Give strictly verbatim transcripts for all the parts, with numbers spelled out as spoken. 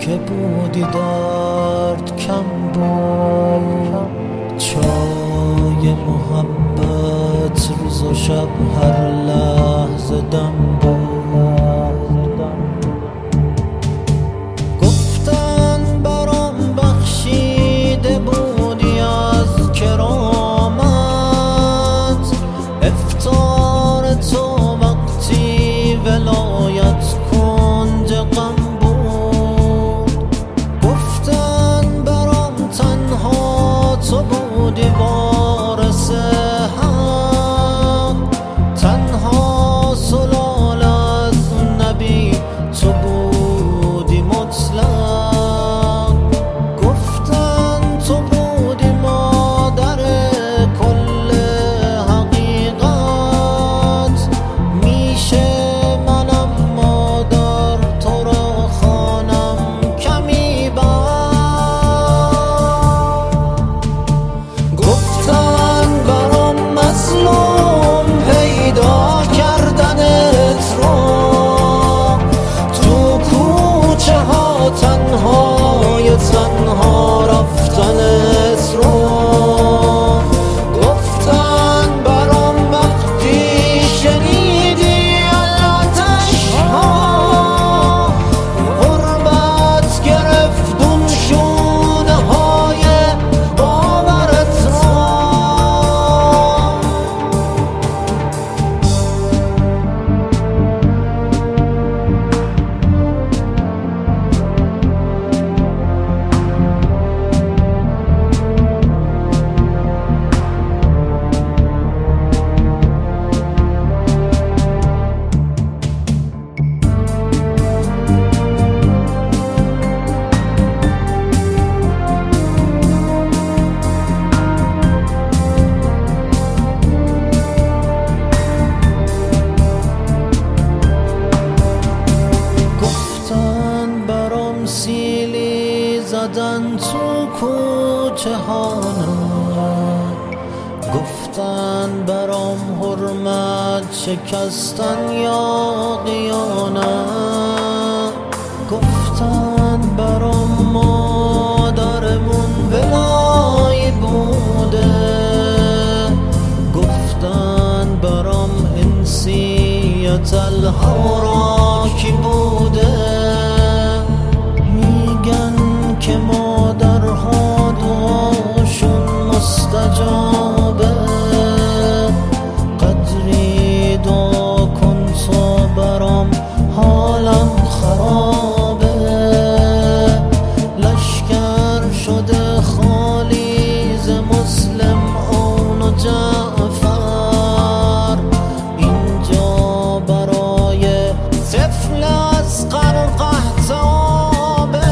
که بودی درد کم بود، چای محبت روز و شب هر لحظه دم بود. گفتن برام بخشیده بودی از کرامت، افطار تو وقتی ولایت کنج غم بود. گفتن برام تنها تو بودی وارث حق، تنها سلال از نبی تو بودی مطلق. گفتن تو بودی مادر کل حقیقت، میشه منم مادر تو را خوانم کمی بد. گفتن برام مظلوم پیدا کردنت رو، تو کوچه ها تنهای تنها رفتنت رو. گفتن برام وقتی شنیدی علتش ها، غربت گرفت اون شونه های باورت را. گفتن برام سیلی زدن تو کوچه ها نه، گفتن برام حرمت شکستن یا قیانت. گفتن برام مادرمون ولایی بوده، گفتن برام انسیت الحراکی بوده. میگن که مادرها دعاشون مستجابه، قدری دعا کن تا برام حالم خرابه. لشکر شده خالی ز مسلم اون و جعفر، اینجا برای طفل اصغر قحطابه.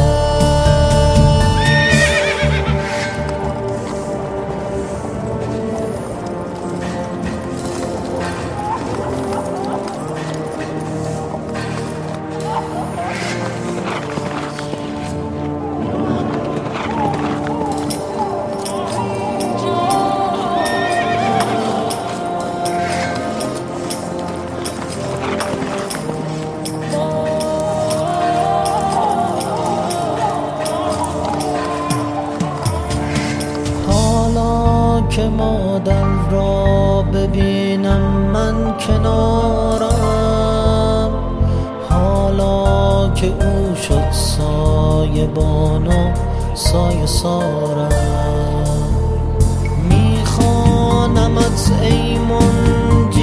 که مادر را ببینم من کنارم، حالا که او شد سایبان و سایه سارم. میخوانمت ای منجی